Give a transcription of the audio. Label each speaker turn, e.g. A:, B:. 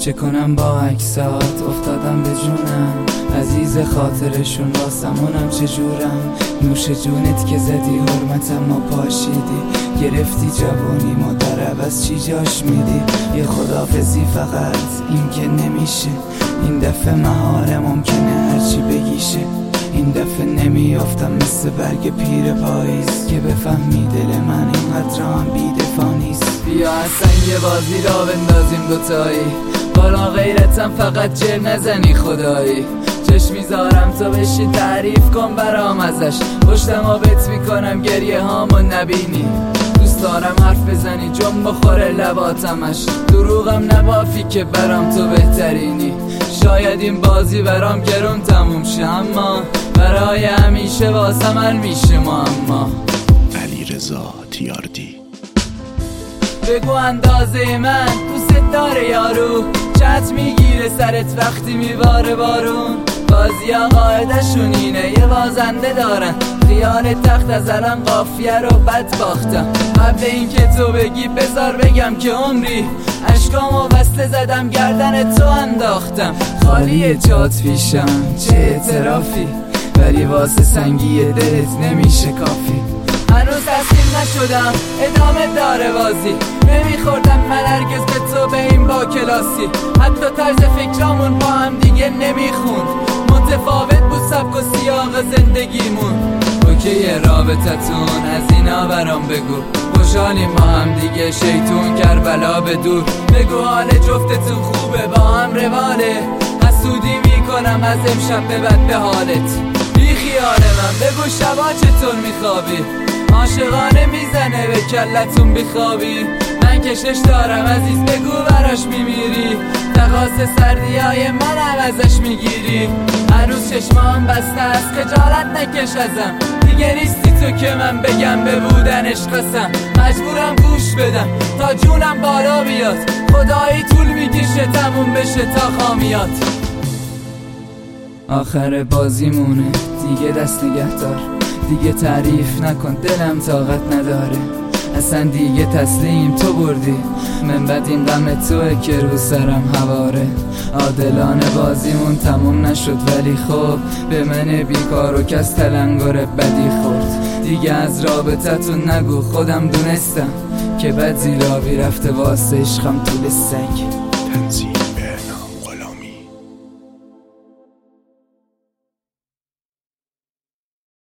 A: چه کنم با عکسات افتادم به جونم، عزیز خاطرشون واسمونم چجورم. نوش جونت که زدی حرمتم ما پاشیدی، گرفتی جوانی ما در عوض چی جاش میدی. یه خدافزی فقط این که نمیشه، این دفعه مهاره ممکنه هرچی بگیشه. این دفعه نمیافتم مثل برگ پیر پاییز که بفهمی دل من اینقدر هم بی‌دفاع نیست. بیا اصلا یه بازی را بندازیم دوتایی، بالا غیرتم فقط جر نزنی خدایی. چشم میذارم تا بشی تعریف کن برام ازش، پشتم بت میکنم گریه هامو نبینی. دوست دارم حرف بزنی جون بخوره لباتمش، دروغم نبافی که برام تو بهترینی. شاید این بازی برام گرون تموم شه، اما برای همیشه واسم حل میشه معما.
B: علیرضا تیاردی.
A: بگو اندازه من دوست داره یارو، چت میگیره سرت وقتی میباره بارون. بازی ها قاعدشون اینه یه بازنده دارن، خیال تخت از الان قافیه رو بد باختم. قبل این که تو بگی بذار بگم که عمری اشکامو بسته زدم گردن تو انداختم. خالی جات پیشم چه اعترافی، ولی واسه سنگی دلت نمیشه کافی. هنوز تسلیم نشدم ادامه داره بازی، نمیخوردم من هرگز به تو به این با کلاسی. حتی طرز فکرامون با هم دیگه نمیخوند، متفاوت بود سبک و سیاق زندگیمون. اوکی رابطتون از اینا برام بگو، خوشحالیم با هم دیگه شیطون کربلا به دور. بگو حال جفتتون خوبه با هم رواله، حسودی میکنم از امشب به بعد به حالت. بی خیال من بگو شبا چطور میخوابی، عاشقانه میزنه به کلتون بخوابی. من کشش دارم عزیز بگو براش میمیری، تقاس سردیای من ازش میگیری. هنوز چشمام بسته است خجالت نکش ازم، دیگه نیستی تو که من بگم به بودنش قسم. مجبورم گوش بدم تا جونم بالا بیاد، خدایی طول میکشه تموم بشه تا خامیات. آخر بازیمونه دیگه دست نگه دار، دیگه تعریف نکن دلم طاقت نداره. اصلا دیگه تسلیم تو بردی، من بعد این غم توه که رو سرم هواره. عادلانه بازیمون تموم نشد ولی خب به من بیکار و کس تلنگر بدی خورد. دیگه از رابطتون نگو خودم دونستم که بد زیرابی رفته واسه عشقم طول سگ.